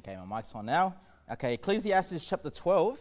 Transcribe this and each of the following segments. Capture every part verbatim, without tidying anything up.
Okay, my mic's on now. Okay, Ecclesiastes chapter twelve,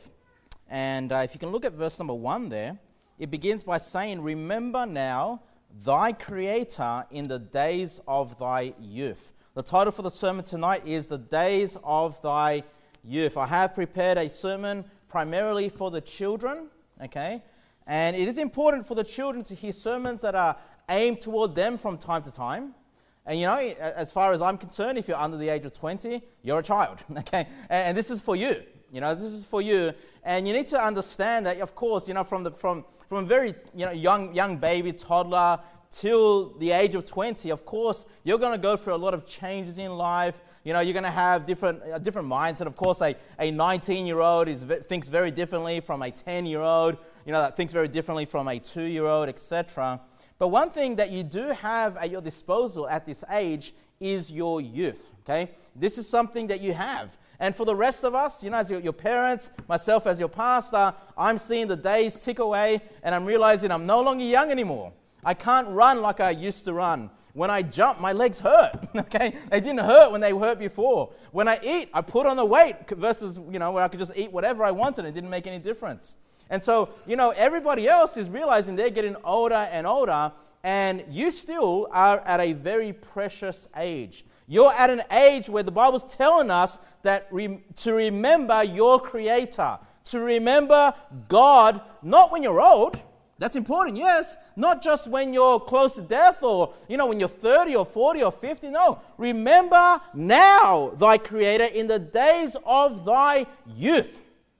and uh, if you can look at verse number one there, it begins by saying, "Remember now thy Creator in the days of thy youth." The title for the sermon tonight is "The Days of Thy Youth." I have prepared a sermon primarily for the children, okay? And it is important for the children to hear sermons that are aimed toward them from time to time. And you know, as far as I'm concerned, if you're under the age of twenty, you're a child, okay? And, and this is for you. You know, this is for you. And you need to understand that, of course, you know, from the from from a very you know young young baby, toddler, till the age of twenty, of course, you're going to go through a lot of changes in life. You know, you're going to have different a different mindset. Of course, a, a nineteen-year-old is thinks very differently from a ten-year-old, you know, that thinks very differently from a two-year-old, et cetera. But one thing that you do have at your disposal at this age is your youth, okay? This is something that you have. And for the rest of us, you know, as your, your parents, myself as your pastor, I'm seeing the days tick away, and I'm realizing I'm no longer young anymore. I can't run like I used to run. When I jump, my legs hurt, okay? They didn't hurt when they hurt before. When I eat, I put on the weight versus, you know, where I could just eat whatever I wanted. It didn't make any difference. And so, you know, everybody else is realizing they're getting older and older, and you still are at a very precious age. You're at an age where the Bible's telling us that re- to remember your Creator, to remember God, not when you're old. That's important, yes. Not just when you're close to death or, you know, when you're thirty or forty or fifty. No. Remember now thy Creator in the days of thy youth.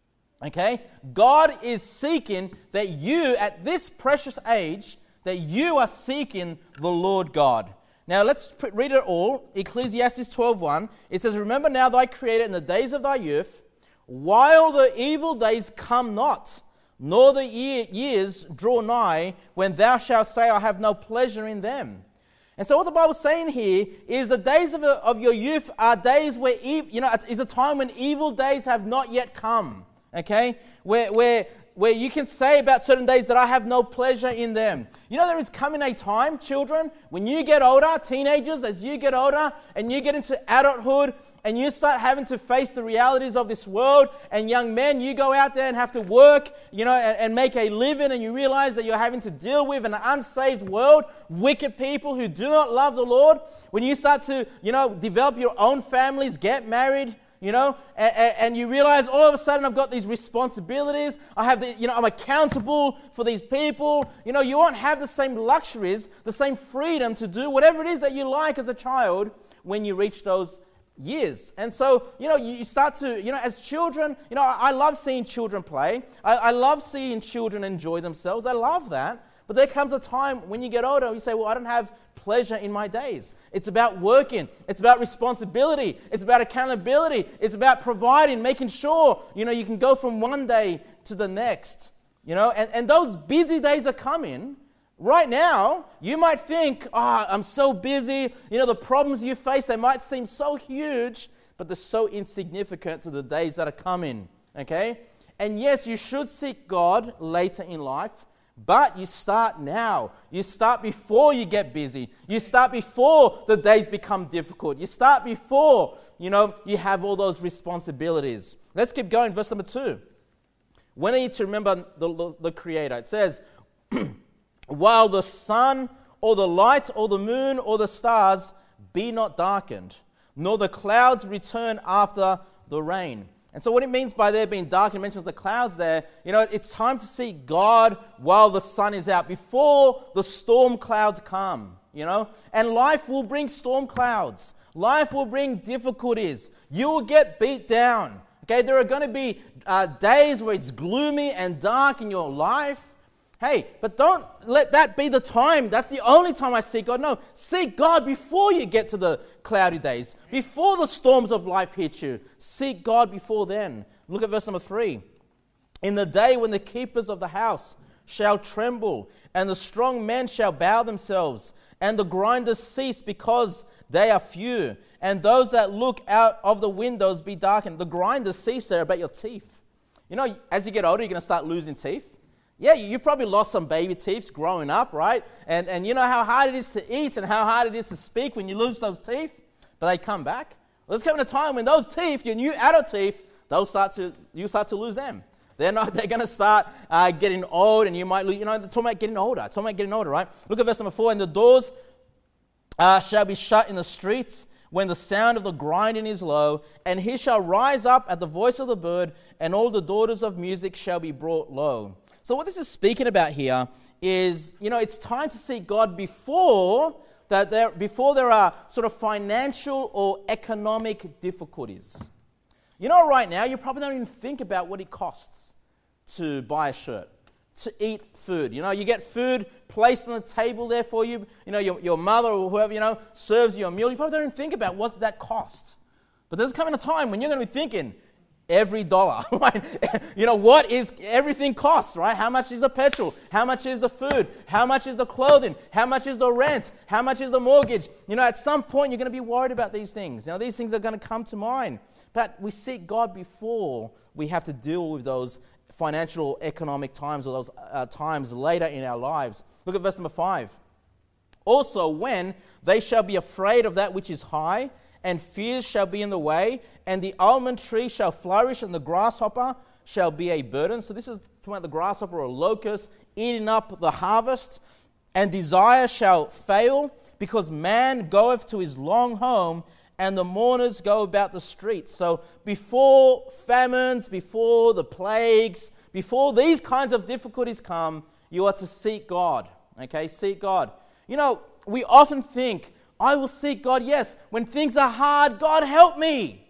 Okay? God is seeking that you, at this precious age, that you are seeking the Lord God. Now, let's put, read it all. Ecclesiastes twelve one. It says, "Remember now thy Creator in the days of thy youth, while the evil days come not, nor the year, years draw nigh, when thou shalt say, I have no pleasure in them." And so what the Bible's saying here is the days of, of your youth are days where, you know, is a time when evil days have not yet come. Okay? Where, where, where you can say about certain days that I have no pleasure in them. You know, there is coming a time, children, when you get older, teenagers, as you get older, and you get into adulthood, and you start having to face the realities of this world, and young men, you go out there and have to work, you know, and, and make a living, and you realize that you're having to deal with an unsaved world, wicked people who do not love the Lord. When you start to, you know, develop your own families, get married, you know, and, and you realize all of a sudden I've got these responsibilities. I have the, you know, I'm accountable for these people. You know, you won't have the same luxuries, the same freedom to do whatever it is that you like as a child when you reach those years. And so, you know, you start to, you know, as children, you know, I love seeing children play. I, I love seeing children enjoy themselves. I love that. But there comes a time when you get older, you say, well, I don't have pleasure in my days. It's about working. It's about responsibility. It's about accountability. It's about providing, making sure, you know, you can go from one day to the next, you know, and, and those busy days are coming. Right now, you might think, oh, I'm so busy. You know, the problems you face, they might seem so huge, but they're so insignificant to the days that are coming, okay? And yes, you should seek God later in life, but you start now. You start before you get busy. You start before the days become difficult. You start before, you know, you have all those responsibilities. Let's keep going. Verse number two. When are you to remember the, the, the Creator? It says, while the sun or the light or the moon or the stars be not darkened, nor the clouds return after the rain. And so what it means by there being dark, it mentions the clouds there, you know, it's time to seek God while the sun is out, before the storm clouds come, you know. And life will bring storm clouds. Life will bring difficulties. You will get beat down. Okay, there are going to be uh, days where it's gloomy and dark in your life. Hey, but don't let that be the time. That's the only time I seek God. No, seek God before you get to the cloudy days, before the storms of life hit you. Seek God before then. Look at verse number three. In the day when the keepers of the house shall tremble, and the strong men shall bow themselves, and the grinders cease because they are few, and those that look out of the windows be darkened. The grinders cease there about your teeth. You know, as you get older, you're going to start losing teeth. Yeah, you probably lost some baby teeth growing up, right? And and you know how hard it is to eat and how hard it is to speak when you lose those teeth, but they come back. There's coming a time when those teeth, your new adult teeth, they'll start to, you start to lose them. They're not. They're going to start uh, getting old, and you might lose. You know, it's talking about getting older. It's talking about getting older, right? Look at verse number four. And the doors uh, shall be shut in the streets when the sound of the grinding is low, and he shall rise up at the voice of the bird, and all the daughters of music shall be brought low. So what this is speaking about here is, you know, it's time to seek God before that there, before there are sort of financial or economic difficulties. You know, right now, you probably don't even think about what it costs to buy a shirt, to eat food. You know, you get food placed on the table there for you. You know, your, your mother or whoever, you know, serves you a meal. You probably don't even think about what that costs. But there's coming a time when you're going to be thinking, every dollar, right? You know, what is everything costs, right? How much is the petrol? How much is the food? How much is the clothing? How much is the rent? How much is the mortgage? You know, at some point, you're going to be worried about these things. You know, these things are going to come to mind. But we seek God before we have to deal with those financial or economic times or those uh, times later in our lives. Look at verse number five. Also, when they shall be afraid of that which is high, and fears shall be in the way, and the almond tree shall flourish, and the grasshopper shall be a burden. So this is talking about the grasshopper or locust eating up the harvest. And desire shall fail, because man goeth to his long home, and the mourners go about the streets. So before famines, before the plagues, before these kinds of difficulties come, you are to seek God. Okay, seek God. You know, we often think, I will seek God, yes, when things are hard, God help me.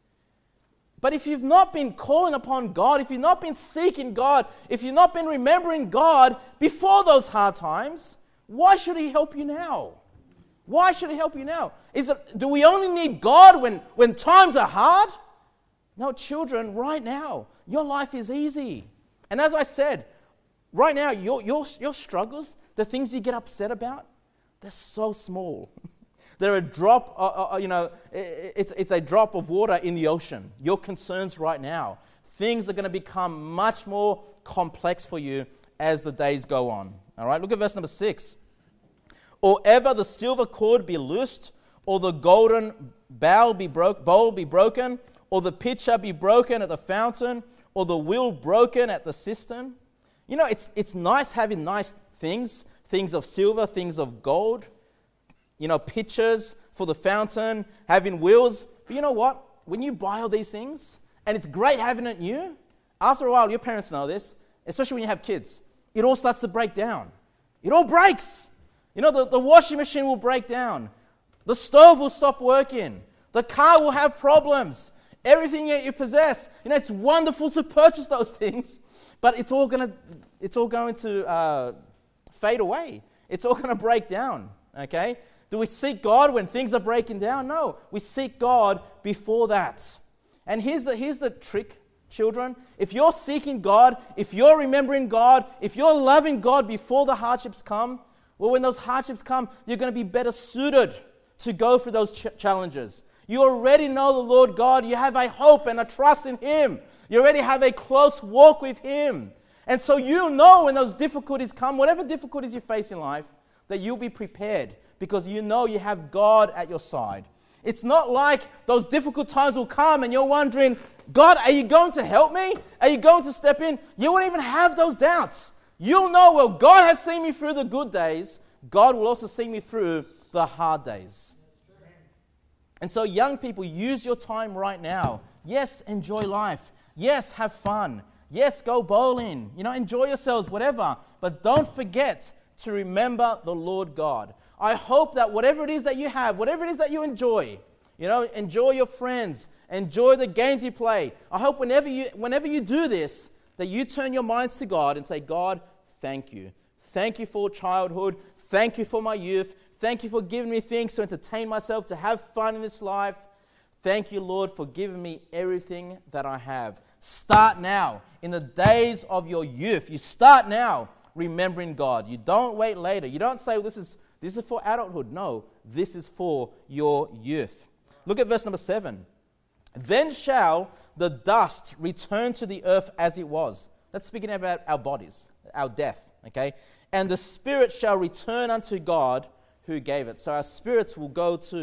But if you've not been calling upon God, if you've not been seeking God, if you've not been remembering God before those hard times, why should He help you now? Why should He help you now? Is it, do we only need God when, when times are hard? No, children, right now, your life is easy. And as I said, right now, your, your, your struggles, the things you get upset about, they're so small. They're a drop, uh, uh, you know, it's, it's a drop of water in the ocean. Your concerns right now, things are going to become much more complex for you as the days go on. All right, look at verse number six. Or ever the silver cord be loosed, or the golden bowl be, broke, bowl be broken, or the pitcher be broken at the fountain, or the wheel broken at the cistern. You know, it's it's nice having nice things, things of silver, things of gold, you know, pitchers for the fountain, having wheels. But you know what? When you buy all these things, and it's great having it new, after a while, your parents know this, especially when you have kids, it all starts to break down. It all breaks. You know, the, the washing machine will break down. The stove will stop working. The car will have problems. Everything that you possess. You know, it's wonderful to purchase those things, but it's all going to it's all going to uh, fade away. It's all going to break down, okay? Do we seek God when things are breaking down? No. We seek God before that. And here's the here's the trick, children. If you're seeking God, if you're remembering God, if you're loving God before the hardships come, well, when those hardships come, you're going to be better suited to go through those ch- challenges. You already know the Lord God. You have a hope and a trust in Him. You already have a close walk with Him. And so you know when those difficulties come, whatever difficulties you face in life, that you'll be prepared because you know you have God at your side. It's not like those difficult times will come and you're wondering, God, are you going to help me? Are you going to step in? You won't even have those doubts. You'll know, well, God has seen me through the good days. God will also see me through the hard days. And so young people, use your time right now. Yes, enjoy life. Yes, have fun. Yes, go bowling. You know, enjoy yourselves, whatever. But don't forget to remember the Lord God. I hope that whatever it is that you have, whatever it is that you enjoy, you know, enjoy your friends, enjoy the games you play. I hope whenever you, whenever you do this, that you turn your minds to God and say, God, thank you. Thank you for childhood. Thank you for my youth. Thank you for giving me things to entertain myself, to have fun in this life. Thank you, Lord, for giving me everything that I have. Start now. In the days of your youth, you start now remembering God. You don't wait later. You don't say, well, this is, this is for adulthood. No, this is for your youth. Look at verse number seven. Then shall the dust return to the earth as it was. That's speaking about our bodies, our death, okay? And the spirit shall return unto God who gave it. So our spirits will go to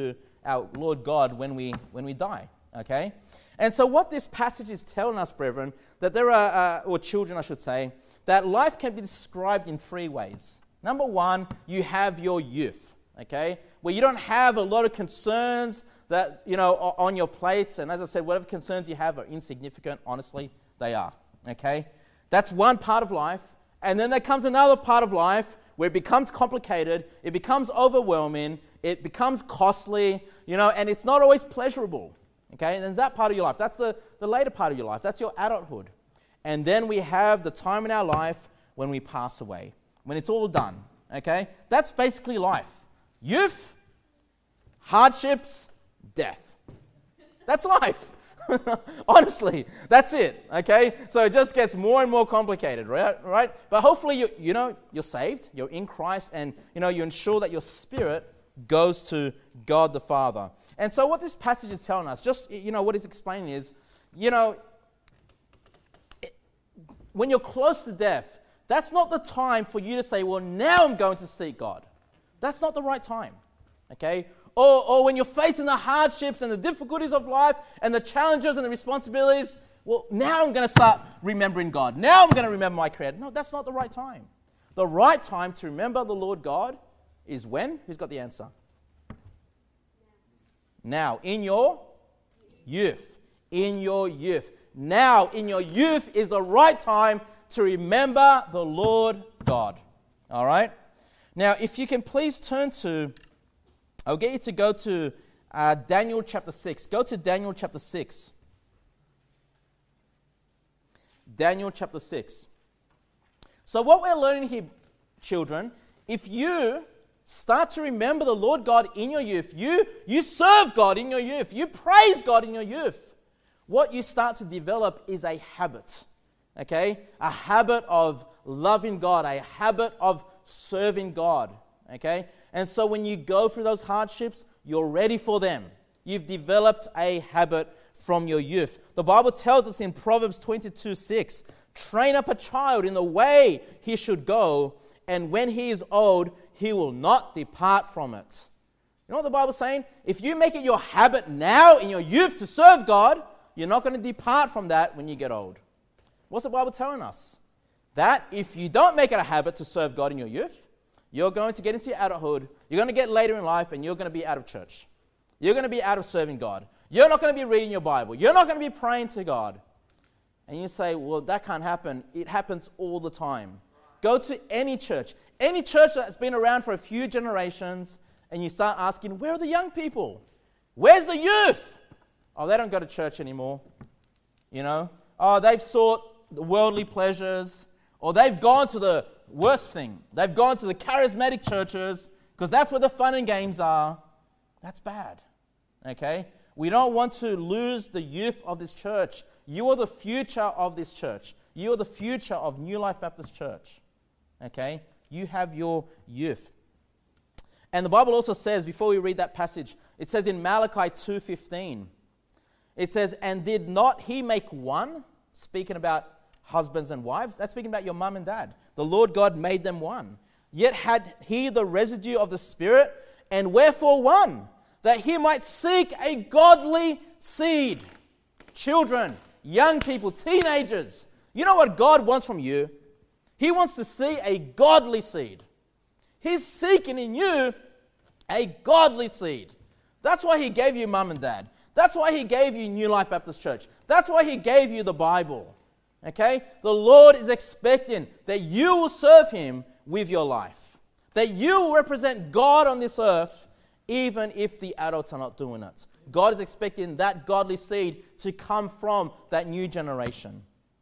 our Lord God when we when we die. Okay? And so what this passage is telling us, brethren, that there are, uh, or children I should say, that life can be described in three ways. Number one, you have your youth, okay, where you don't have a lot of concerns that, you know, on your plates. And as I said, whatever concerns you have are insignificant. Honestly, they are, okay? That's one part of life. And then there comes another part of life where it becomes complicated, it becomes overwhelming, it becomes costly, you know, and it's not always pleasurable, okay? And there's that part of your life. That's the, the later part of your life. That's your adulthood. And then we have the time in our life when we pass away, when it's all done, okay? That's basically life. Youth, hardships, death. That's life. Honestly, that's it, okay? So it just gets more and more complicated, right? right? But hopefully, you, you know, you're saved, you're in Christ, and, you know, you ensure that your spirit goes to God the Father. And so what this passage is telling us, just, you know, what it's explaining is, you know, when you're close to death, that's not the time for you to say, well, now I'm going to seek God. That's not the right time, okay? Or, or when you're facing the hardships and the difficulties of life and the challenges and the responsibilities, well, now I'm going to start remembering God. Now I'm going to remember my Creator. No, that's not the right time. The right time to remember the Lord God is when? Who's got the answer? Now, in your youth. In your youth. Now, in your youth is the right time to remember the Lord God. All right? Now, if you can please turn to, I'll get you to go to uh, Daniel chapter six. Go to Daniel chapter six. Daniel chapter six. So what we're learning here, children, if you start to remember the Lord God in your youth, you, you serve God in your youth, you praise God in your youth, what you start to develop is a habit, okay? A habit of loving God, a habit of serving God, okay? And so when you go through those hardships, you're ready for them. You've developed a habit from your youth. The Bible tells us in Proverbs twenty-two six, train up a child in the way he should go, and when he is old, he will not depart from it. You know what the Bible's saying? If you make it your habit now in your youth to serve God, you're not going to depart from that when you get old. What's the Bible telling us? That if you don't make it a habit to serve God in your youth, you're going to get into your adulthood, you're going to get later in life, and you're going to be out of church. You're going to be out of serving God. You're not going to be reading your Bible. You're not going to be praying to God. And you say, well, that can't happen. It happens all the time. Go to any church, any church that's been around for a few generations, and you start asking, where are the young people? Where's the youth? Oh, they don't go to church anymore, you know. Oh, they've sought the worldly pleasures, or they've gone to the worst thing. They've gone to the charismatic churches because that's where the fun and games are. That's bad, okay? We don't want to lose the youth of this church. You are the future of this church. You are the future of New Life Baptist Church, okay? You have your youth. And the Bible also says, before we read that passage, it says in Malachi two fifteen, it says, and did not he make one? Speaking about husbands and wives. That's speaking about your mum and dad. The Lord God made them one. Yet had he the residue of the Spirit, and wherefore one? That he might seek a godly seed. Children, young people, teenagers. You know what God wants from you? He wants to see a godly seed. He's seeking in you a godly seed. That's why he gave you mum and dad. That's why he gave you New Life Baptist Church. That's why he gave you the Bible. Okay? The Lord is expecting that you will serve him with your life. That you will represent God on this earth, even if the adults are not doing it. God is expecting that godly seed to come from that new generation.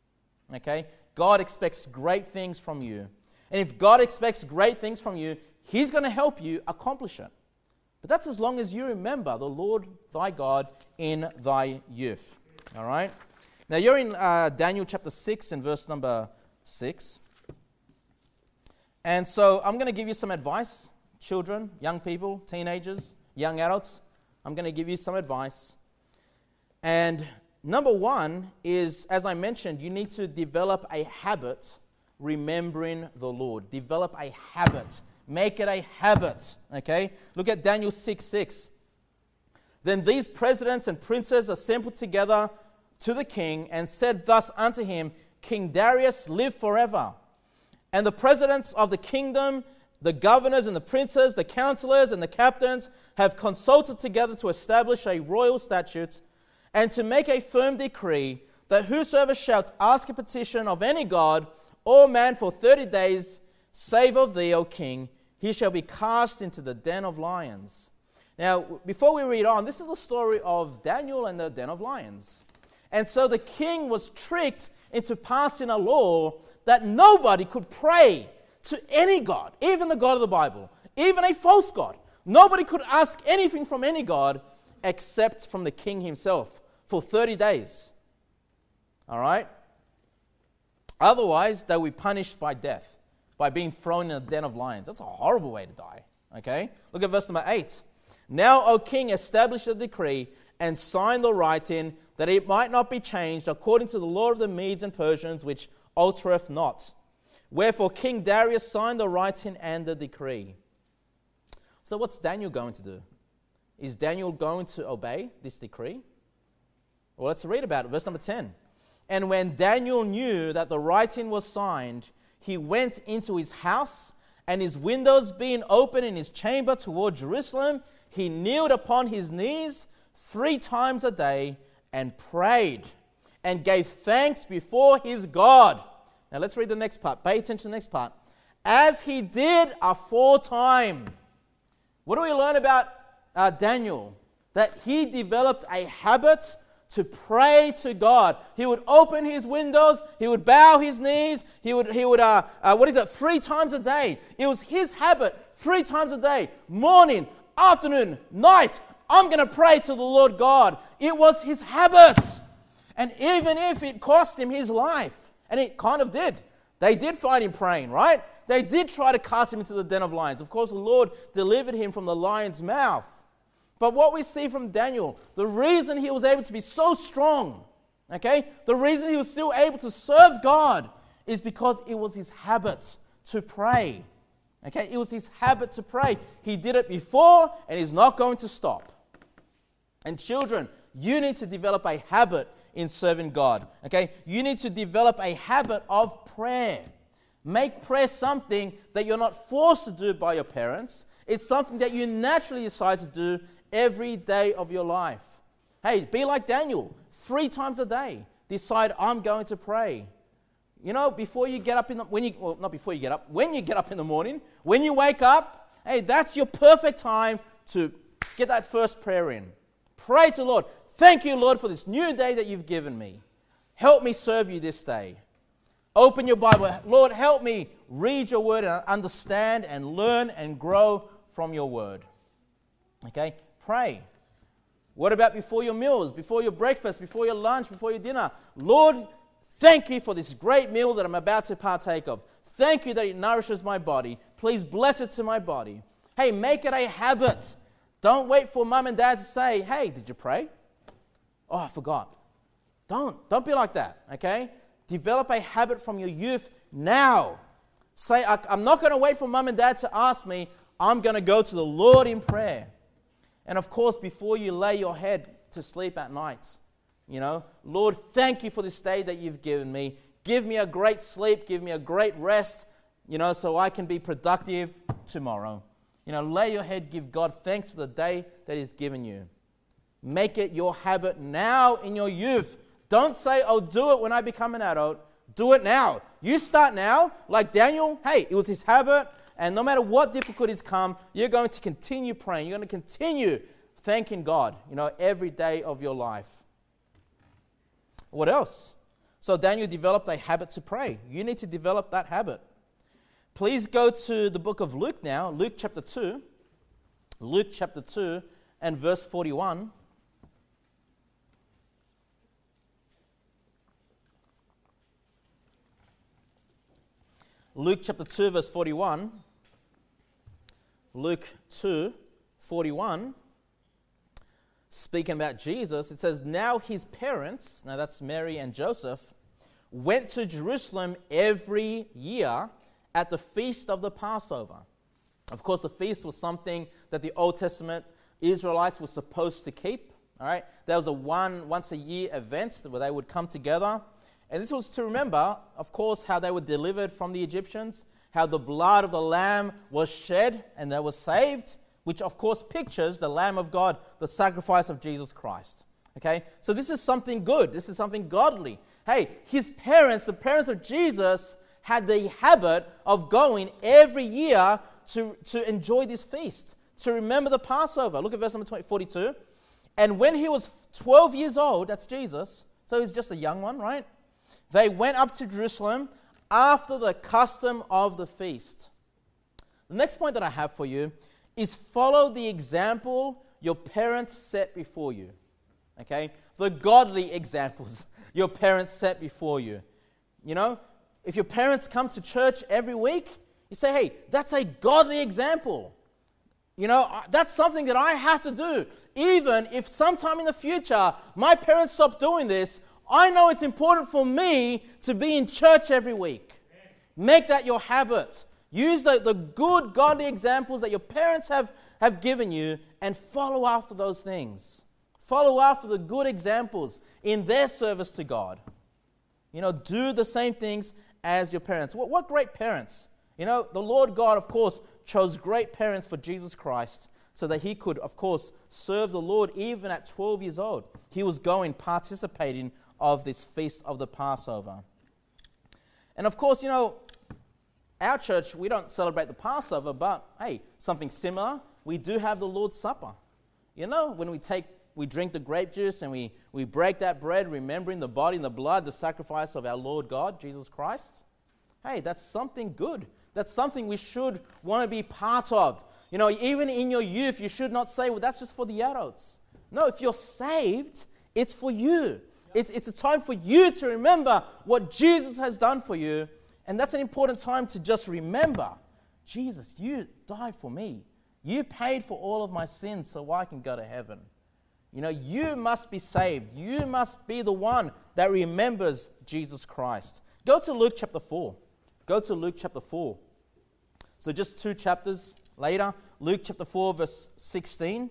Okay? God expects great things from you. And if God expects great things from you, he's going to help you accomplish it. But that's as long as you remember the Lord thy God in thy youth. All right? Now you're in uh, Daniel chapter six and verse number six. And so I'm going to give you some advice, children, young people, teenagers, young adults. I'm going to give you some advice. And number one is, as I mentioned, you need to develop a habit remembering the Lord. Develop a habit. Make it a habit, okay? Look at Daniel six six. Then these presidents and princes assembled together to the king and said thus unto him, King Darius, live forever. And the presidents of the kingdom, the governors and the princes, the counselors and the captains have consulted together to establish a royal statute and to make a firm decree that whosoever shall ask a petition of any god or man for thirty days, save of thee, O king, he shall be cast into the den of lions. Now, before we read on, this is the story of Daniel and the den of lions. And so the king was tricked into passing a law that nobody could pray to any god, even the God of the Bible, even a false god. Nobody could ask anything from any god except from the king himself for thirty days. All right? Otherwise, they will be punished by death, by being thrown in a den of lions. That's a horrible way to die. Okay? Look at verse number eight. Now, O king, establish a decree and sign the writing, that it might not be changed according to the law of the Medes and Persians, which altereth not. Wherefore King Darius signed the writing and the decree. So what's Daniel going to do? Is Daniel going to obey this decree? Well, let's read about it. Verse number ten. And when Daniel knew that the writing was signed, he went into his house, and his windows being open in his chamber toward Jerusalem, he kneeled upon his knees three times a day and prayed and gave thanks before his God. Now let's read the next part. Pay attention to the next part. As he did aforetime. What do we learn about uh, Daniel? That he developed a habit to pray to God. He would open his windows, he would bow his knees, he would, he would uh, uh, what is it, three times a day. It was his habit, three times a day, morning, afternoon, night. I'm going to pray to the Lord God. It was his habit. And even if it cost him his life, and it kind of did, they did find him praying, right? They did try to cast him into the den of lions. Of course, the Lord delivered him from the lion's mouth. But what we see from Daniel, the reason he was able to be so strong, okay, the reason he was still able to serve God is because it was his habit to pray. Okay, it was his habit to pray. He did it before, and he's not going to stop. And children, you need to develop a habit in serving God. Okay, you need to develop a habit of prayer. Make prayer something that you're not forced to do by your parents. It's something that you naturally decide to do every day of your life. Hey, be like Daniel. Three times a day, decide I'm going to pray. You know, before you get up in the, when you, well, not before you get up, when you get up in the morning, when you wake up, hey, that's your perfect time to get that first prayer in. Pray to the Lord. Thank you, Lord, for this new day that you've given me. Help me serve you this day. Open your Bible. Lord, help me read your word and understand and learn and grow from your word. Okay? Pray. What about before your meals, before your breakfast, before your lunch, before your dinner? Lord, thank you for this great meal that I'm about to partake of. Thank you that it nourishes my body. Please bless it to my body. Hey, make it a habit. Don't wait for mum and dad to say, hey, did you pray? Oh, I forgot. Don't. Don't be like that, okay? Develop a habit from your youth now. Say, I'm not going to wait for mum and dad to ask me. I'm going to go to the Lord in prayer. And of course, before you lay your head to sleep at night, you know, Lord, thank you for this day that you've given me. Give me a great sleep. Give me a great rest, you know, so I can be productive tomorrow. You know, lay your head, give God thanks for the day that He's given you. Make it your habit now in your youth. Don't say, I'll do it when I become an adult. Do it now. You start now. Like Daniel, hey, it was his habit. And no matter what difficulties come, you're going to continue praying. You're going to continue thanking God, you know, every day of your life. What else? So Daniel developed a habit to pray. You need to develop that habit. Please go to the book of Luke now, Luke chapter two. Luke chapter two and verse forty-one. Luke chapter two, verse forty-one. Luke two, forty-one. Speaking about Jesus, it says, now his parents, now that's Mary and Joseph, went to Jerusalem every year at the feast of the Passover. Of course, the feast was something that the Old Testament Israelites were supposed to keep. All right, there was a one once a year event where they would come together, and this was to remember, of course, how they were delivered from the Egyptians, how the blood of the Lamb was shed and they were saved, which of course pictures the Lamb of God, the sacrifice of Jesus Christ. Okay, so this is something good. This is something godly. Hey, his parents, the parents of Jesus, had the habit of going every year to, to enjoy this feast, to remember the Passover. Look at verse number twenty, forty-two. And when he was twelve years old, that's Jesus, so he's just a young one, right? They went up to Jerusalem after the custom of the feast. The next point that I have for you is follow the example your parents set before you. Okay? The godly examples your parents set before you. You know, if your parents come to church every week, you say, hey, that's a godly example. You know, that's something that I have to do. Even if sometime in the future my parents stop doing this, I know it's important for me to be in church every week. Make that your habit. Use the, the good, godly examples that your parents have, have given you and follow after those things. Follow after the good examples in their service to God. You know, do the same things as your parents. What, what great parents. You know, the Lord God, of course, chose great parents for Jesus Christ so that he could, of course, serve the Lord even at twelve years old. He was going, participating of this feast of the Passover. And of course, you know, our church, we don't celebrate the Passover, but hey, something similar, we do have the Lord's Supper. You know, when we take, we drink the grape juice and we, we break that bread, remembering the body and the blood, the sacrifice of our Lord God, Jesus Christ. Hey, that's something good. That's something we should want to be part of. You know, even in your youth, you should not say, well, that's just for the adults. No, if you're saved, it's for you. It's, it's a time for you to remember what Jesus has done for you. And that's an important time to just remember, Jesus, you died for me. You paid for all of my sins so I can go to heaven. You know, you must be saved. You must be the one that remembers Jesus Christ. Go to Luke chapter four. Go to Luke chapter four. So just two chapters later, Luke chapter four, verse sixteen.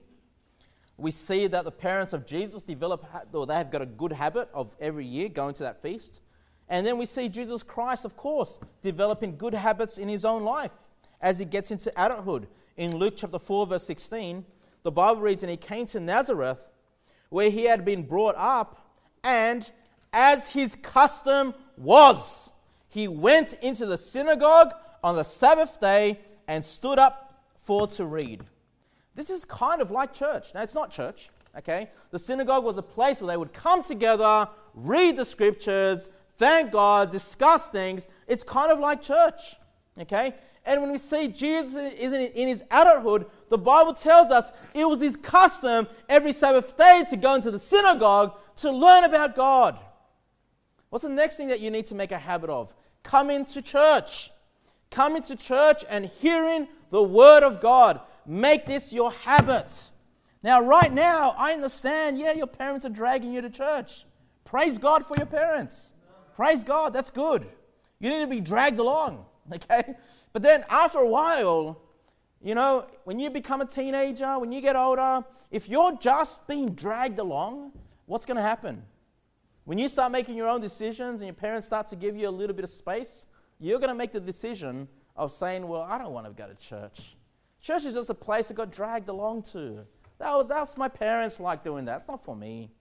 We see that the parents of Jesus develop, or they have got a good habit of every year going to that feast. And then we see Jesus Christ, of course, developing good habits in his own life as he gets into adulthood. In Luke chapter four, verse sixteen, the Bible reads, and he came to Nazareth, where he had been brought up, and as his custom was, he went into the synagogue on the Sabbath day and stood up for to read. This is kind of like church. Now, it's not church, okay? The synagogue was a place where they would come together, read the scriptures, thank God, discuss things. It's kind of like church, okay? And when we see Jesus is in his adulthood, the Bible tells us it was his custom every Sabbath day to go into the synagogue to learn about God. What's the next thing that you need to make a habit of? Come into church. Come into church and hearing the Word of God. Make this your habit. Now, right now, I understand, yeah, your parents are dragging you to church. Praise God for your parents. Praise God, that's good. You need to be dragged along, okay? But then after a while, you know, when you become a teenager, when you get older, if you're just being dragged along, what's going to happen? When you start making your own decisions and your parents start to give you a little bit of space, you're going to make the decision of saying, well, I don't want to go to church. Church is just a place I got dragged along to. That was, that was my parents like doing that. It's not for me.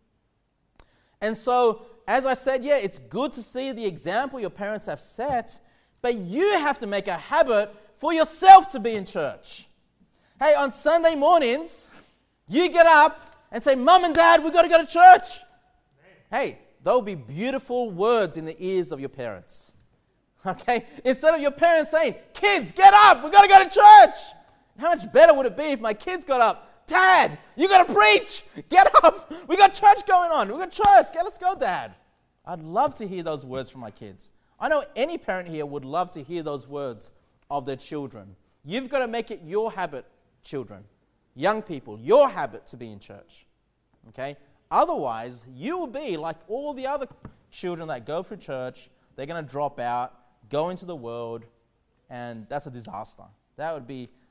And so, as I said, yeah, it's good to see the example your parents have set, but you have to make a habit for yourself to be in church. Hey, on Sunday mornings, you get up and say, Mom and Dad, we've got to go to church. Hey, there'll be beautiful words in the ears of your parents. Okay? Instead of your parents saying, kids, get up, we've got to go to church. How much better would it be if my kids got up? Dad, you got to preach. Get up. We got church going on. We got church. Get, let's go, Dad. I'd love to hear those words from my kids. I know any parent here would love to hear those words of their children. You've got to make it your habit, children, young people, your habit to be in church. Okay? Otherwise, you will be like all the other children that go through church. They're going to drop out, go into the world, and that's a disaster. That would be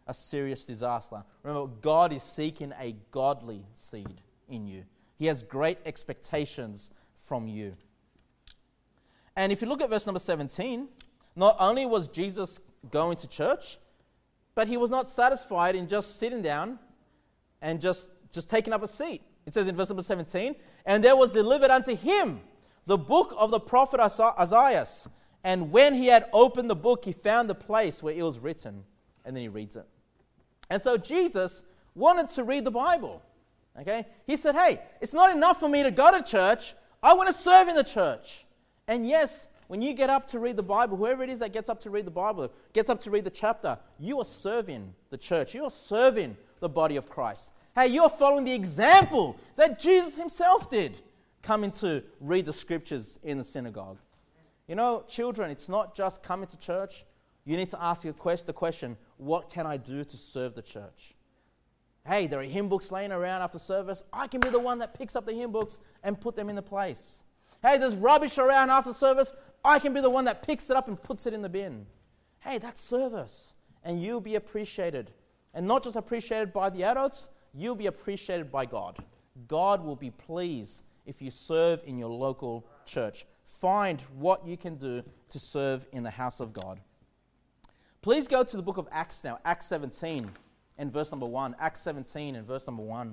a serious disaster. Remember, God is seeking a godly seed in you. He has great expectations from you. And if you look at verse number seventeen, not only was Jesus going to church, but he was not satisfied in just sitting down and just, just taking up a seat. It says in verse number seventeen, and there was delivered unto him the book of the prophet Isaiah. And when he had opened the book, he found the place where it was written. And then he reads it. And so Jesus wanted to read the Bible. Okay? He said, hey, it's not enough for me to go to church. I want to serve in the church. And yes, when you get up to read the Bible, whoever it is that gets up to read the Bible, gets up to read the chapter, you are serving the church. You are serving the body of Christ. Hey, you are following the example that Jesus himself did, coming to read the scriptures in the synagogue. You know, children, it's not just coming to church. You need to ask the question, what can I do to serve the church? Hey, there are hymn books laying around after service. I can be the one that picks up the hymn books and put them in the place. Hey, there's rubbish around after service. I can be the one that picks it up and puts it in the bin. Hey, that's service. And you'll be appreciated. And not just appreciated by the adults, you'll be appreciated by God. God will be pleased if you serve in your local church. Find what you can do to serve in the house of God. Please go to the book of Acts now, Acts seventeen and verse number one. Acts seventeen and verse number one.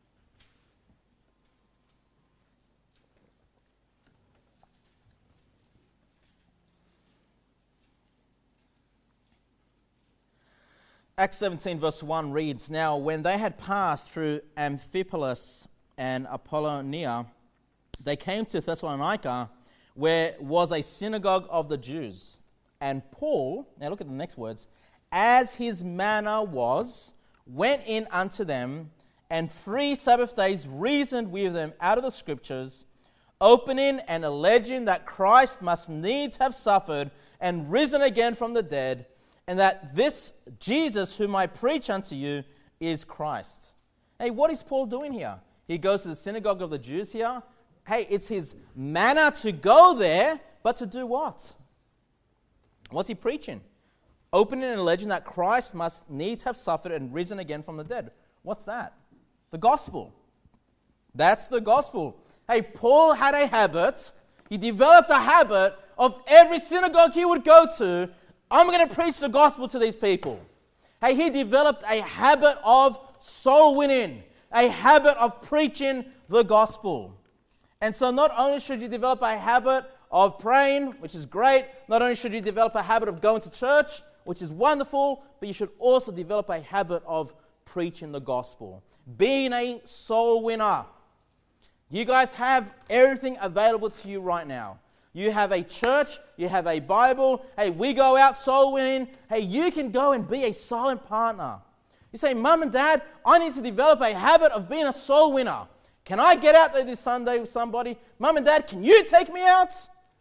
Acts seventeen verse one reads, Now when they had passed through Amphipolis and Apollonia, they came to Thessalonica, where was a synagogue of the Jews. And Paul, now look at the next words, as his manner was, went in unto them, and three Sabbath days reasoned with them out of the Scriptures, opening and alleging that Christ must needs have suffered and risen again from the dead, and that this Jesus whom I preach unto you is Christ. Hey, what is Paul doing here? He goes to the synagogue of the Jews here. Hey, it's his manner to go there, but to do what? What's he preaching? Opening and alleging that Christ must needs have suffered and risen again from the dead. What's that? The gospel. That's the gospel. Hey, Paul had a habit. He developed a habit of every synagogue he would go to, I'm going to preach the gospel to these people. Hey, he developed a habit of soul winning, a habit of preaching the gospel. And so not only should you develop a habit of praying, which is great, not only should you develop a habit of going to church, which is wonderful, but you should also develop a habit of preaching the gospel, being a soul winner. You guys have everything available to you right now. You have a church, you have a Bible. Hey, we go out soul winning. Hey, you can go and be a silent partner. You say, Mum and Dad, I need to develop a habit of being a soul winner. Can I get out there this Sunday with somebody? Mum and Dad, can you take me out?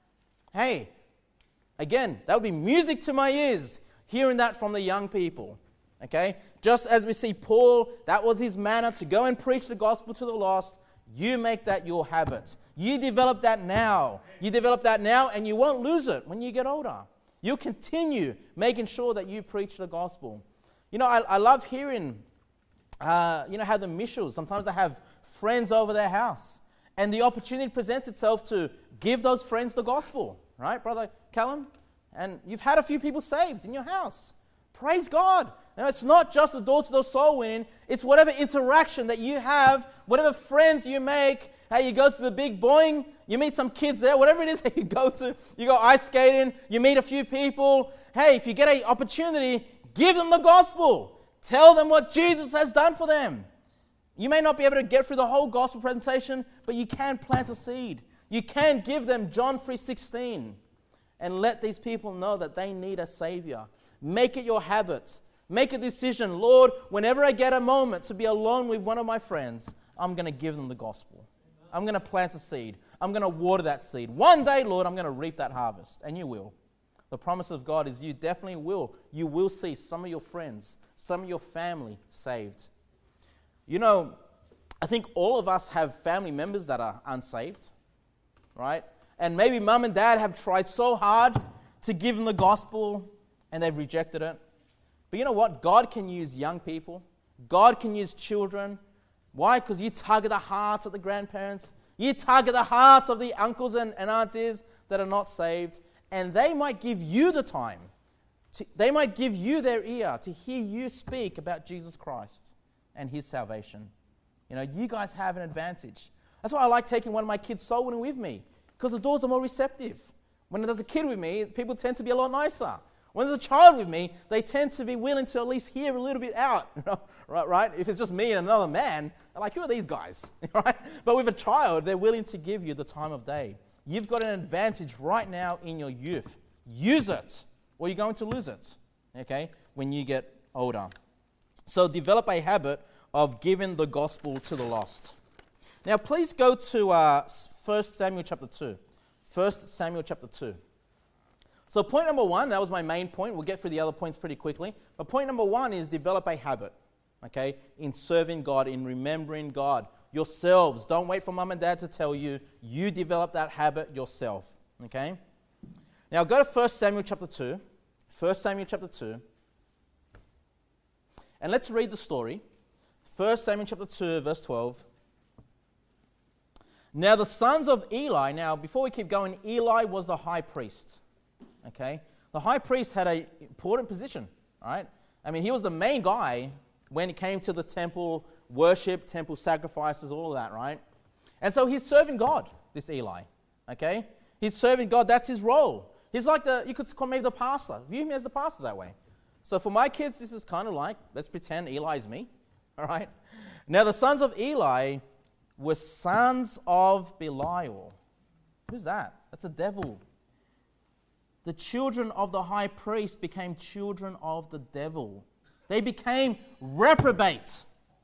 Hey, again, that would be music to my ears, hearing that from the young people. Okay? Just as we see Paul, that was his manner to go and preach the gospel to the lost. You make that your habit. You develop that now. You develop that now and you won't lose it when you get older. You'll continue making sure that you preach the gospel. You know, I, I love hearing, uh, you know, how the Michels, sometimes they have friends over their house. And the opportunity presents itself to give those friends the gospel. Right, Brother Callum? And you've had a few people saved in your house. Praise God. Now, it's not just the door-to-door soul winning. It's whatever interaction that you have, whatever friends you make. Hey, you go to the big Boing, you meet some kids there, whatever it is that you go to. You go ice skating, you meet a few people. Hey, if you get an opportunity, give them the gospel. Tell them what Jesus has done for them. You may not be able to get through the whole gospel presentation, but you can plant a seed. You can give them John three sixteen and let these people know that they need a Savior. Make it your habit. Make a decision. Lord, whenever I get a moment to be alone with one of my friends, I'm going to give them the gospel. I'm going to plant a seed. I'm going to water that seed. One day, Lord, I'm going to reap that harvest. And you will. The promise of God is you definitely will. You will see some of your friends, some of your family saved. You know, I think all of us have family members that are unsaved, right? And maybe mum and dad have tried so hard to give them the gospel and they've rejected it. But you know what? God can use young people. God can use children. Why? Because you target the hearts of the grandparents. You target the hearts of the uncles and, and aunties that are not saved. And they might give you the time. To, they might give you their ear to hear you speak about Jesus Christ and His salvation. You know, you guys have an advantage. That's why I like taking one of my kids soul winning with me, because the doors are more receptive. When there's a kid with me, people tend to be a lot nicer. When there's a child with me, they tend to be willing to at least hear a little bit out, right? Right? If it's just me and another man, they're like, who are these guys? Right? But with a child, they're willing to give you the time of day. You've got an advantage right now in your youth. Use it, or you're going to lose it, okay, when you get older. So develop a habit of giving the gospel to the lost. Now, please go to uh, First Samuel chapter two. First Samuel chapter two. So point number one, that was my main point. We'll get through the other points pretty quickly. But point number one is develop a habit, okay, in serving God, in remembering God. Yourselves. Don't wait for mom and dad to tell you. You develop that habit yourself, okay? Now go to First Samuel chapter two. First Samuel chapter two. And let's read the story. First Samuel chapter two, verse twelve. Now the sons of Eli, now before we keep going, Eli was the high priest. Okay? The high priest had an important position, right? I mean, he was the main guy when it came to the temple worship, temple sacrifices, all of that, right? And so he's serving God, this Eli, okay? He's serving God. That's his role. He's like the, you could call maybe the pastor. View him as the pastor that way. So for my kids, this is kind of like, let's pretend Eli is me, all right? Now the sons of Eli were sons of Belial. Who's that? That's a devil. The children of the high priest became children of the devil. They became reprobates.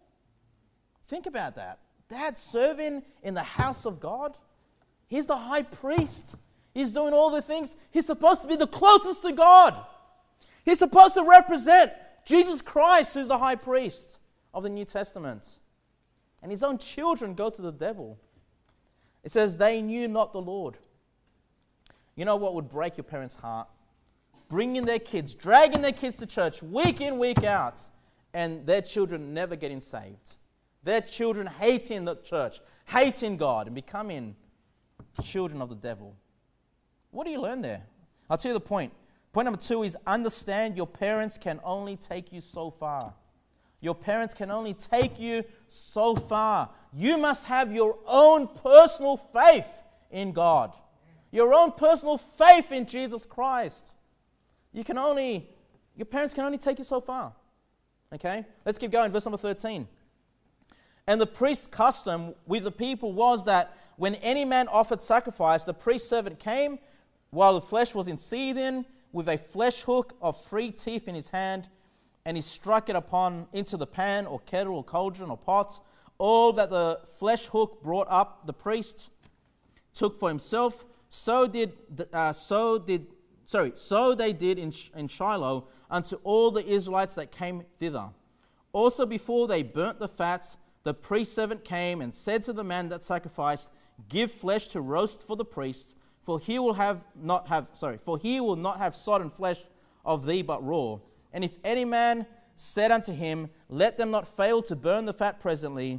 Think about that. Dad serving in the house of God. He's the high priest. He's doing all the things. He's supposed to be the closest to God. He's supposed to represent Jesus Christ, who's the high priest of the New Testament. And his own children go to the devil. It says, they knew not the Lord. You know what would break your parents' heart? Bringing their kids, dragging their kids to church week in, week out, and their children never getting saved. Their children hating the church, hating God, and becoming children of the devil. What do you learn there? I'll tell you the point. Point number two is understand your parents can only take you so far. Your parents can only take you so far. You must have your own personal faith in God. Your own personal faith in Jesus Christ. You can only, your parents can only take you so far. Okay? Let's keep going. Verse number thirteen. And the priest's custom with the people was that when any man offered sacrifice, the priest's servant came while the flesh was in seething with a flesh hook of three teeth in his hand, and he struck it upon into the pan or kettle or cauldron or pot. All that the flesh hook brought up, the priest took for himself. So did uh, so did sorry so they did in, in Shiloh unto all the Israelites that came thither. Also before they burnt the fats, the priest servant came and said to the man that sacrificed, give flesh to roast for the priest, for he will have not have sorry for he will not have sodden flesh of thee but raw. And if any man said unto him, let them not fail to burn the fat presently,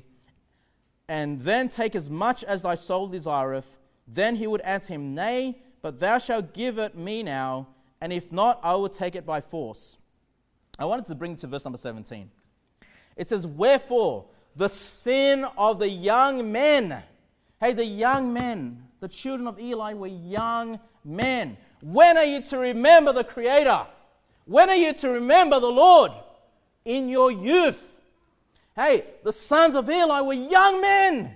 and then take as much as thy soul desireth, then he would answer him, nay, but thou shalt give it me now, and if not, I will take it by force. I wanted to bring it to verse number seventeen. It says, wherefore, the sin of the young men. Hey, the young men, the children of Eli were young men. When are you to remember the Creator? When are you to remember the Lord? In your youth. Hey, the sons of Eli were young men.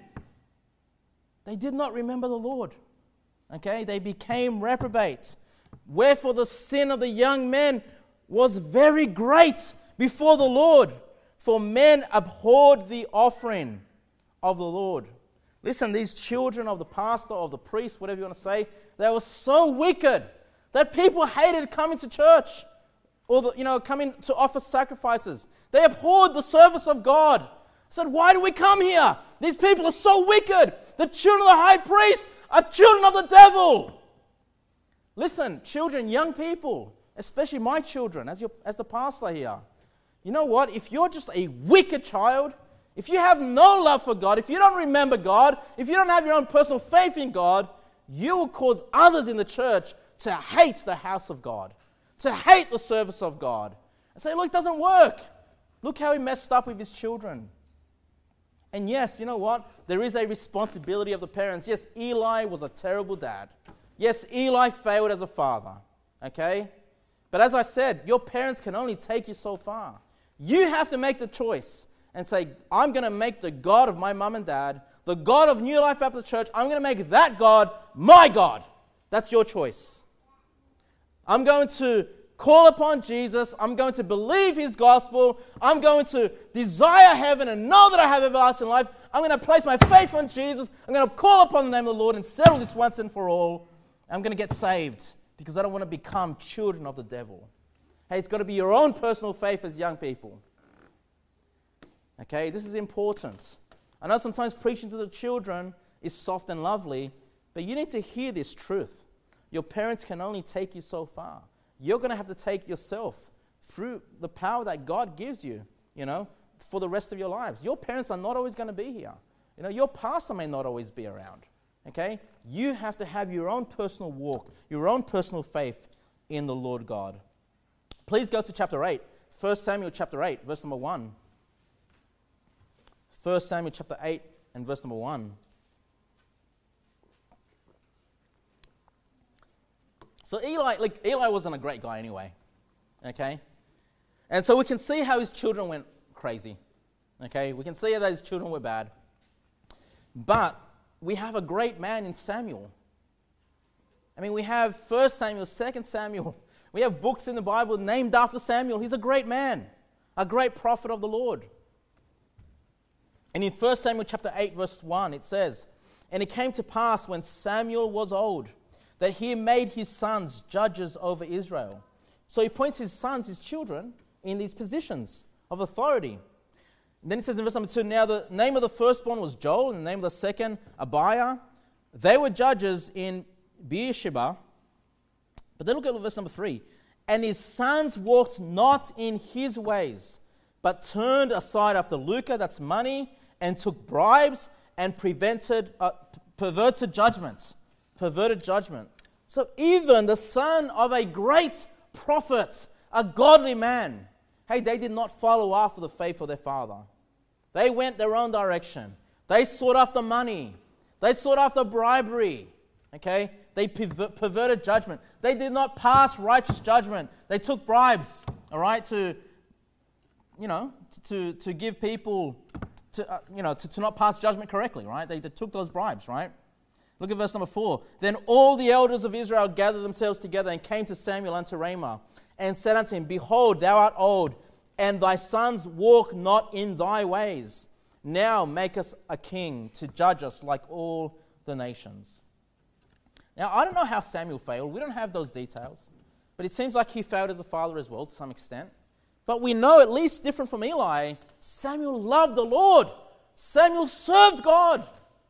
They did not remember the Lord. Okay, they became reprobates. Wherefore the sin of the young men was very great before the Lord, for men abhorred the offering of the Lord. Listen, these children of the pastor, of the priest, whatever you want to say, they were so wicked that people hated coming to church or, the, you know, coming to offer sacrifices. They abhorred the service of God. Said, why do we come here? These people are so wicked. The children of the high priest are children of the devil. Listen, children, young people, especially my children, as, your, as the pastor here. You know what? If you're just a wicked child, if you have no love for God, if you don't remember God, if you don't have your own personal faith in God, you will cause others in the church to hate the house of God, to hate the service of God, and say, look, it doesn't work. Look how he messed up with his children. And yes, you know what? There is a responsibility of the parents. Yes, Eli was a terrible dad. Yes, Eli failed as a father. Okay? But as I said, your parents can only take you so far. You have to make the choice and say, I'm going to make the God of my mum and dad, the God of New Life Baptist Church, I'm going to make that God my God. That's your choice. I'm going to call upon Jesus. I'm going to believe his gospel. I'm going to desire heaven and know that I have everlasting life. I'm going to place my faith on Jesus. I'm going to call upon the name of the Lord and settle this once and for all. I'm going to get saved because I don't want to become children of the devil. Hey, it's got to be your own personal faith as young people. Okay, this is important. I know sometimes preaching to the children is soft and lovely, but you need to hear this truth. Your parents can only take you so far. You're going to have to take yourself through the power that God gives you, you know, for the rest of your lives. Your parents are not always going to be here. You know, your pastor may not always be around, okay? You have to have your own personal walk, your own personal faith in the Lord God. Please go to chapter eight, First Samuel chapter eight, verse number one. First Samuel chapter eight and verse number one. So Eli, like Eli wasn't a great guy anyway, okay? And so we can see how his children went crazy, okay? We can see that his children were bad. But we have a great man in Samuel. I mean, we have First Samuel, Second Samuel. We have books in the Bible named after Samuel. He's a great man, a great prophet of the Lord. And in First Samuel chapter eight, verse one, it says, "And it came to pass when Samuel was old, that he made his sons judges over Israel." So he points his sons, his children, in these positions of authority. And then it says in verse number two, "Now the name of the firstborn was Joel, and the name of the second, Abiah. They were judges in Beersheba." But then look at verse number three. "And his sons walked not in his ways, but turned aside after lucre," that's money, "and took bribes, and prevented, uh, perverted judgments." Perverted judgment. So even the son of a great prophet, a godly man, hey, they did not follow after the faith of their father. They went their own direction. They sought after money. They sought after bribery. Okay? They perver- perverted judgment. They did not pass righteous judgment. They took bribes, all right, to, you know, to, to give people, to, uh, you know, to, to not pass judgment correctly, right? They, they took those bribes, right? Look at verse number four. "Then all the elders of Israel gathered themselves together and came to Samuel unto Ramah, and said unto him, Behold, thou art old, and thy sons walk not in thy ways. Now make us a king to judge us like all the nations." Now, I don't know how Samuel failed. We don't have those details. But it seems like he failed as a father as well to some extent. But we know, at least different from Eli, Samuel loved the Lord. Samuel served God.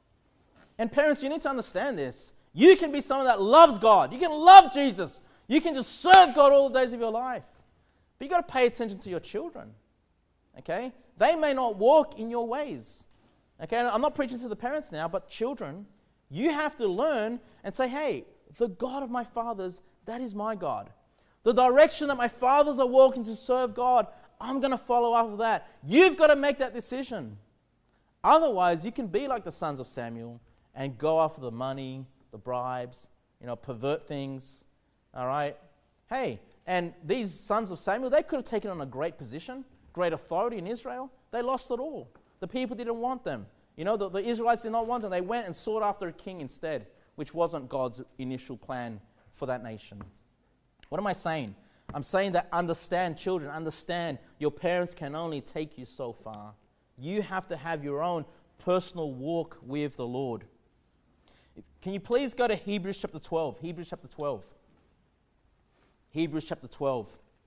And parents, you need to understand this. You can be someone that loves God. You can love Jesus. You can just serve God all the days of your life. But you've got to pay attention to your children. Okay? They may not walk in your ways. Okay? I'm not preaching to the parents now, but children, you have to learn and say, hey, the God of my fathers, that is my God. The direction that my fathers are walking to serve God, I'm going to follow after that. You've got to make that decision. Otherwise, you can be like the sons of Samuel and go after the money, the bribes, you know, pervert things, all right? Hey, and these sons of Samuel, they could have taken on a great position, great authority in Israel. They lost it all. The people didn't want them. You know, the, the Israelites did not want them. They went and sought after a king instead, which wasn't God's initial plan for that nation. What am I saying? I'm saying that understand, children, understand your parents can only take you so far. You have to have your own personal walk with the Lord. Can you please go to Hebrews chapter twelve? Hebrews chapter twelve. Hebrews chapter twelve.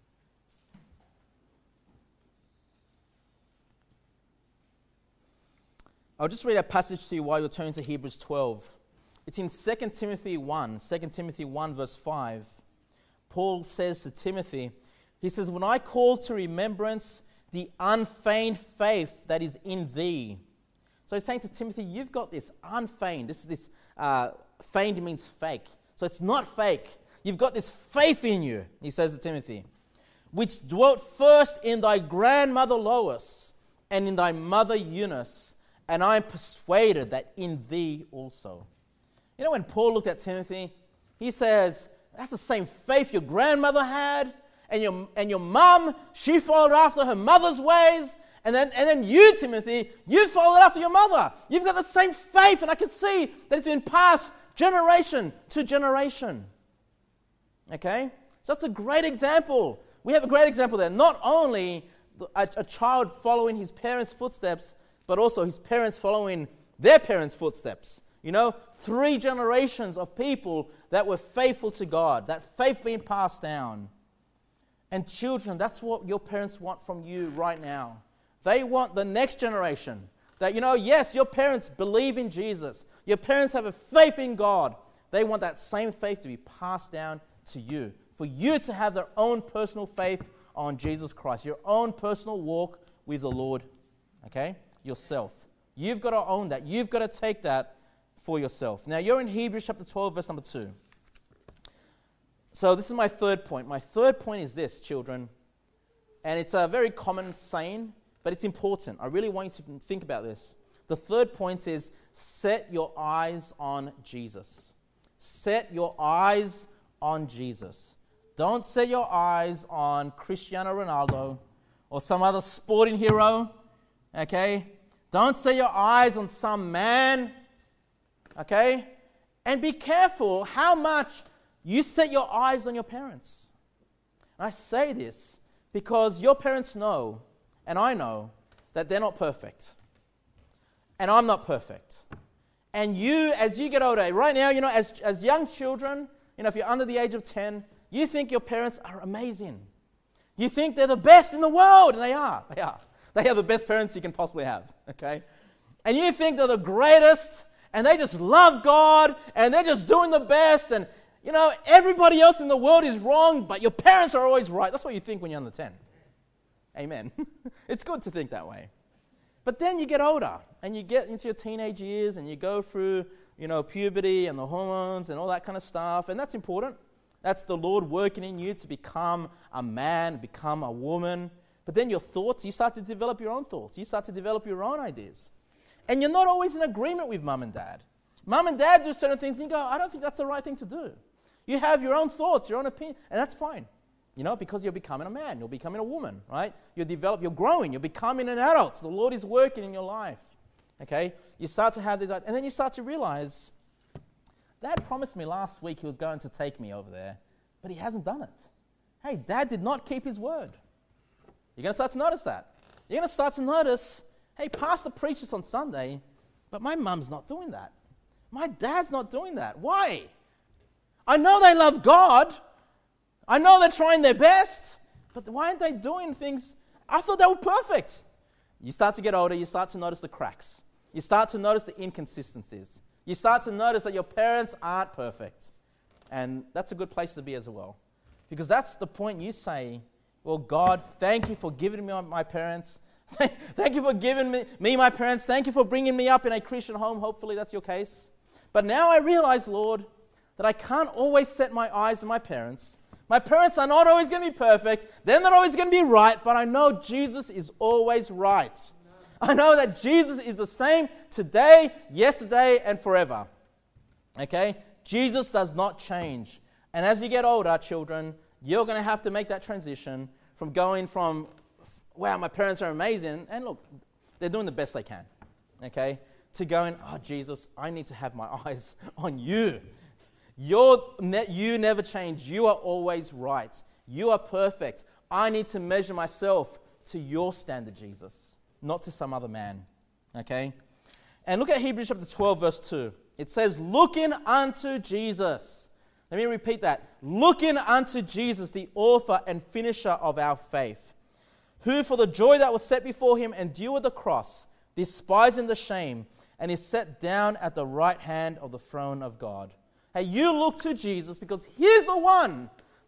I'll just read a passage to you while you're turning to Hebrews twelve. It's in Second Timothy one, Second Timothy one verse five. Paul says to Timothy, he says, when I call to remembrance the unfeigned faith that is in thee. So he's saying to Timothy, you've got this unfeigned. This is this, uh, feigned means fake. So it's not fake. You've got this faith in you, he says to Timothy, which dwelt first in thy grandmother Lois and in thy mother Eunice, and I am persuaded that in thee also. You know, when Paul looked at Timothy, he says, that's the same faith your grandmother had, and your and your mum, she followed after her mother's ways, and then and then you, Timothy, you followed after your mother. You've got the same faith, and I can see that it's been passed generation to generation. Okay? So that's a great example. We have a great example there. Not only a, a child following his parents' footsteps, but also his parents following their parents' footsteps. You know, three generations of people that were faithful to God, that faith being passed down. And children, that's what your parents want from you right now. They want the next generation. That, you know, yes, your parents believe in Jesus. Your parents have a faith in God. They want that same faith to be passed down to you. For you to have their own personal faith on Jesus Christ. Your own personal walk with the Lord. Okay? Yourself. You've got to own that. You've got to take that for yourself. Now, you're in Hebrews chapter twelve, verse number two. So this is my third point. My third point is this, children. And it's a very common saying, but it's important. I really want you to think about this. The third point is set your eyes on Jesus. Set your eyes on Jesus. Don't set your eyes on Cristiano Ronaldo or some other sporting hero. Okay? Don't set your eyes on some man. Okay? And be careful how much you set your eyes on your parents. And I say this because your parents know, and I know, that they're not perfect. And I'm not perfect. And you, as you get older, right now, you know, as, as young children, you know, if you're under the age of ten, you think your parents are amazing. You think they're the best in the world, and they are. They are. They are the best parents you can possibly have, okay? And you think they're the greatest, and they just love God, and they're just doing the best, and, you know, everybody else in the world is wrong, but your parents are always right. That's what you think when you're under ten. Amen. It's good to think that way. But then you get older, and you get into your teenage years, and you go through, you know, puberty and the hormones and all that kind of stuff, and that's important. That's the Lord working in you to become a man, become a woman. But then your thoughts, you start to develop your own thoughts. You start to develop your own ideas. And you're not always in agreement with mum and dad. Mum and dad do certain things, and you go, I don't think that's the right thing to do. You have your own thoughts, your own opinion, and that's fine. You know, because you're becoming a man, you're becoming a woman, right? You develop, you're growing, you're becoming an adult. So the Lord is working in your life. Okay? You start to have these, and then you start to realize, Dad promised me last week he was going to take me over there, but he hasn't done it. Hey, Dad did not keep his word. You're going to start to notice that. You're going to start to notice, hey, Pastor preaches on Sunday, but my mum's not doing that. My dad's not doing that. Why? I know they love God. I know they're trying their best, but why aren't they doing things? I thought they were perfect. You start to get older, you start to notice the cracks. You start to notice the inconsistencies. You start to notice that your parents aren't perfect. And that's a good place to be as well. Because that's the point you say, well, God, thank you for giving me my parents. Thank you for giving me, me my parents. Thank you for bringing me up in a Christian home. Hopefully that's your case. But now I realize, Lord, that I can't always set my eyes on my parents. My parents are not always going to be perfect. They're not always going to be right. But I know Jesus is always right. I know that Jesus is the same today, yesterday, and forever. Okay? Jesus does not change. And as you get older, children, you're going to have to make that transition from going from, wow, my parents are amazing, and look, they're doing the best they can, okay, to going, oh, Jesus, I need to have my eyes on you. You're ne- you never change. You are always right. You are perfect. I need to measure myself to your standard, Jesus, not to some other man, okay? And look at Hebrews chapter twelve, verse two. It says, looking unto Jesus. Let me repeat that. Looking unto Jesus, the author and finisher of our faith, who for the joy that was set before him endured the cross, despising the shame, and is set down at the right hand of the throne of God. Hey, you look to Jesus because he's the one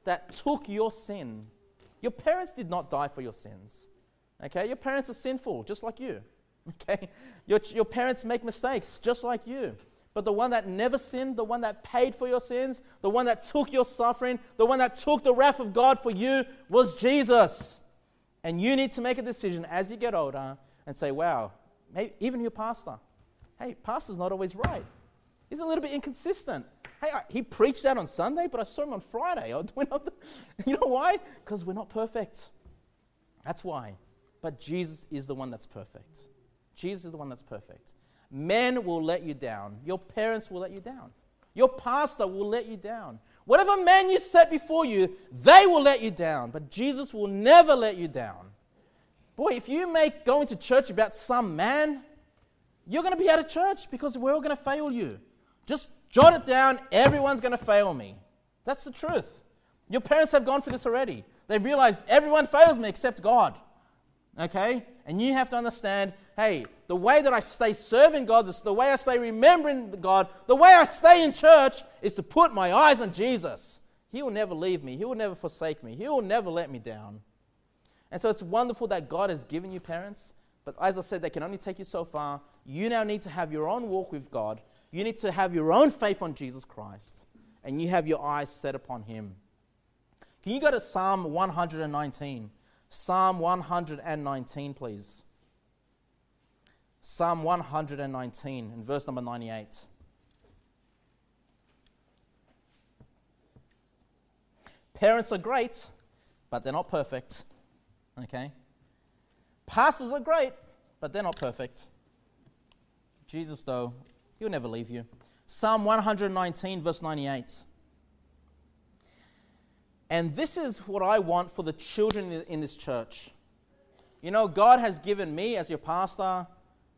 that took your sin. Your parents did not die for your sins. Okay? Your parents are sinful, just like you. Okay? Your, your parents make mistakes, just like you. But the one that never sinned, the one that paid for your sins, the one that took your suffering, the one that took the wrath of God for you was Jesus. And you need to make a decision as you get older and say, wow, maybe even your pastor, hey, pastor's not always right. He's a little bit inconsistent. Hey, I, he preached that on Sunday, but I saw him on Friday. You know why? Because we're not perfect. That's why. But Jesus is the one that's perfect. Jesus is the one that's perfect. Men will let you down. Your parents will let you down. Your pastor will let you down. Whatever man you set before you, they will let you down. But Jesus will never let you down. Boy, if you make going to church about some man, you're going to be out of church because we're all going to fail you. Just jot it down. Everyone's going to fail me. That's the truth. Your parents have gone through this already. They've realized everyone fails me except God. Okay? And you have to understand, hey, the way that I stay serving God, the way I stay remembering God, the way I stay in church is to put my eyes on Jesus. He will never leave me. He will never forsake me. He will never let me down. And so it's wonderful that God has given you parents, but as I said, they can only take you so far. You now need to have your own walk with God. You need to have your own faith on Jesus Christ, and you have your eyes set upon Him. Can you go to Psalm one hundred nineteen? Psalm one hundred nineteen, please. Psalm one hundred nineteen, in verse number ninety-eight. Parents are great, but they're not perfect. Okay? Pastors are great, but they're not perfect. Jesus, though, He'll never leave you. Psalm one hundred nineteen, verse ninety-eight. And this is what I want for the children in this church. You know, God has given me, as your pastor,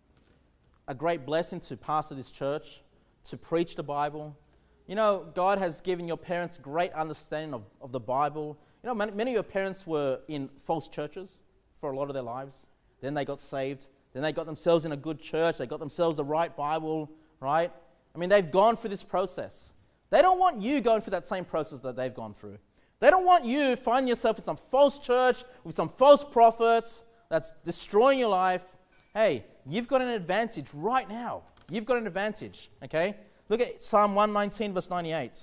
a great blessing to pastor this church, to preach the Bible. You know, God has given your parents great understanding of, of the Bible. You know, many, many of your parents were in false churches for a lot of their lives. Then they got saved. Then they got themselves in a good church. They got themselves the right Bible, right? I mean, they've gone through this process. They don't want you going through that same process that they've gone through. They don't want you finding yourself in some false church with some false prophets that's destroying your life. Hey, you've got an advantage right now. You've got an advantage, okay? Look at Psalm one nineteen, verse ninety-eight.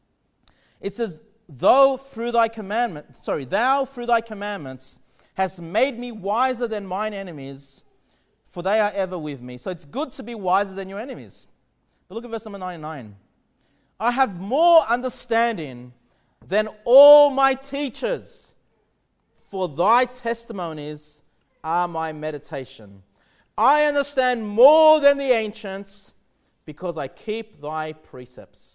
It says, Though through thy commandment, sorry, thou through thy commandments hast made me wiser than mine enemies, for they are ever with me. So it's good to be wiser than your enemies. But look at verse number ninety-nine. I have more understanding than all my teachers, for thy testimonies are my meditation. I understand more than the ancients, because I keep thy precepts.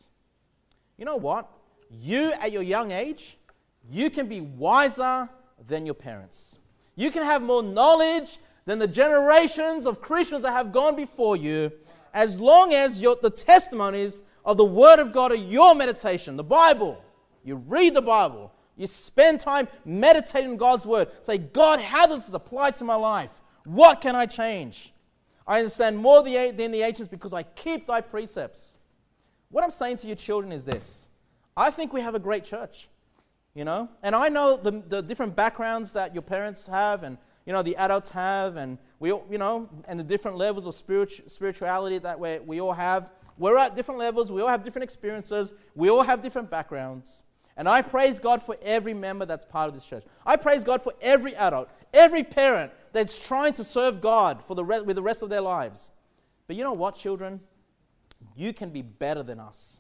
You know what? You, at your young age, you can be wiser than your parents. You can have more knowledge than the generations of Christians that have gone before you, as long as your, the testimonies of the Word of God are your meditation, the Bible. You read the Bible. You spend time meditating on God's Word. Say, God, how does this apply to my life? What can I change? I understand more than the ancients because I keep thy precepts. What I'm saying to you children is this. I think we have a great church, you know. And I know the, the different backgrounds that your parents have and, you know, the adults have, and we all, you know, and the different levels of spiritu- spirituality that we, we all have. We're at different levels. We all have different experiences. We all have different backgrounds. And I praise God for every member that's part of this church. I praise God for every adult, every parent that's trying to serve God for the re- with the rest of their lives. But you know what, children? You can be better than us.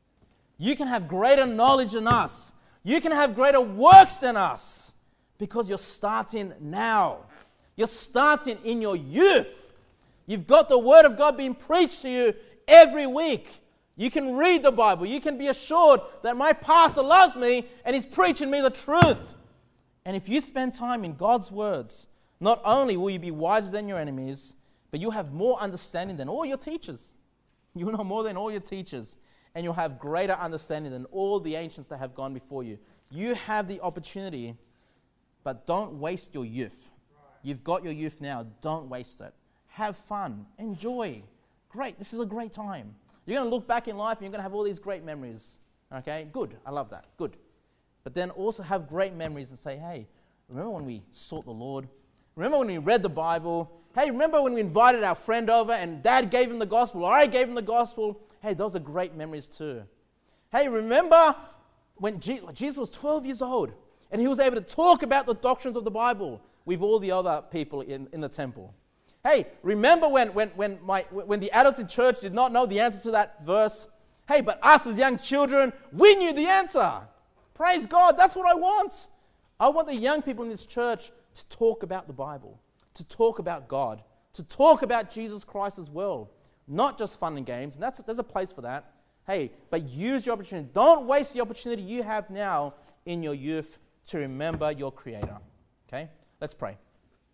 You can have greater knowledge than us. You can have greater works than us because you're starting now. You're starting in your youth. You've got the Word of God being preached to you every week. You can read the Bible. You can be assured that my pastor loves me and he's preaching me the truth. And if you spend time in God's words, not only will you be wiser than your enemies, but you'll have more understanding than all your teachers. You'll know more than all your teachers. And you'll have greater understanding than all the ancients that have gone before you. You have the opportunity, but don't waste your youth. You've got your youth now. Don't waste it. Have fun. Enjoy. Great. This is a great time. You're going to look back in life and you're going to have all these great memories. Okay? Good. I love that. Good. but then also have great memories and say, hey, remember when we sought the Lord? Remember when we read the Bible? Hey, remember when we invited our friend over and Dad gave him the gospel, or I gave him the gospel? Hey, those are great memories too. Hey, remember when Je- Jesus was twelve years old and he was able to talk about the doctrines of the Bible with all the other people in, in the temple? Hey, remember when, when, when, my, when the adults in church did not know the answer to that verse? Hey, but us as young children, we knew the answer. Praise God, that's what I want. I want the young people in this church to talk about the Bible, to talk about God, to talk about Jesus Christ as well. Not just fun and games, and that's, there's a place for that. Hey, but use your opportunity. Don't waste the opportunity you have now in your youth to remember your Creator. Okay, let's pray.